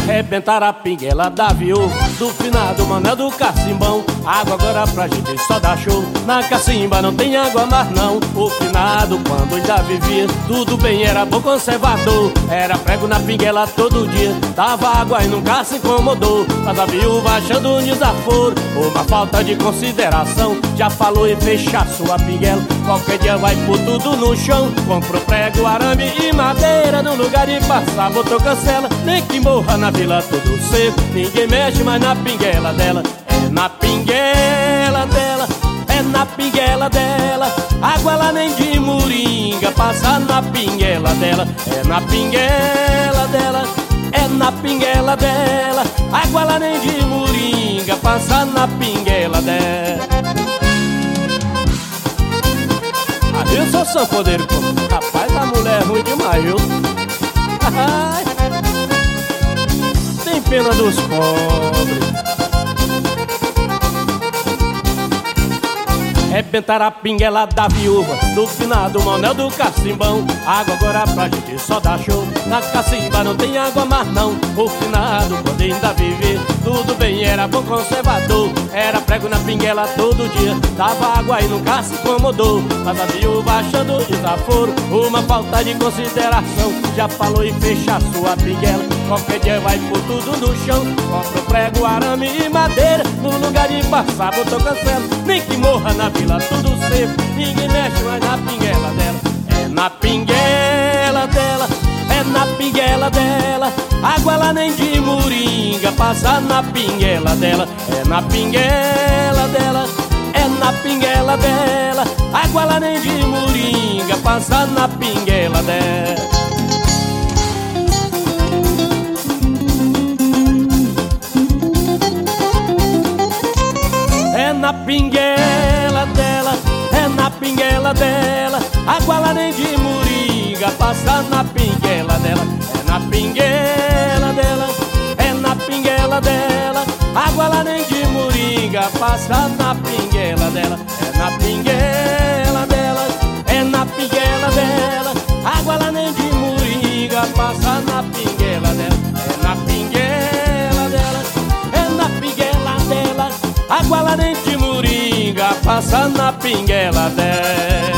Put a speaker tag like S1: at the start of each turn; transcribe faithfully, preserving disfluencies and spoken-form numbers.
S1: Rebentaram a pinguela da viúva do finado Manuel do Cacimbão. Água agora pra gente só dá show. Na cacimba não tem água mais não. O finado quando ainda vivia, tudo bem, era bom conservador. Era prego na pinguela todo dia, dava água e nunca se incomodou. Mas a viúva achando um desaforo, uma falta de consideração, já falou em fechar sua pinguela. Qualquer dia vai pôr tudo no chão. Comprou prego, arame e madeira, no lugar de passar botou cancela. Nem que morra na vila tudo seco, ninguém mexe mais na pinguela dela. É na pinguela dela, é na pinguela dela. Água lá nem de moringa passa na pinguela dela. É na pinguela dela, é na pinguela dela. Água lá nem de moringa passa na pinguela dela. Ah, eu sou sanfoneiro, rapaz, a mulher é ruim demais, viu? Tem pena dos pobres. Rebentaram a pinguela da viúva do finado Manuel do Cacimbão. Água agora pra gente só dá show. Na cacimba não tem água mais não. O finado quando ainda viver, tudo bem, era bom conservador. Era prego na pinguela todo dia, dava água e nunca se incomodou. Mas a viúva achando desaforo, uma falta de consideração, já falou em fechar sua pinguela. Qualquer dia vai pôr tudo no chão. Compra prego, arame e madeira, no lugar de passar botou cancela. Nem que morra na vila tudo seco, ninguém mexe mais na pinguela dela. É na pinguela dela, é na pinguela dela. Água lá nem de moringa passa na pinguela dela. É na pinguela dela, é na pinguela dela. Água lá nem de moringa passa na pinguela dela. É na pinguela dela, é na pinguela dela. Água lá nem de moringa passa na pinguela dela. É na pinguela dela, é na pinguela dela. Água lá nem de moringa passa na pinguela dela. É na pinguela dela, é na pinguela dela. Água lá nem de moringa passa na pinguela dela. É na pinguela dela, é na pinguela dela. Água lá nem de moringa passa na pinguela dela.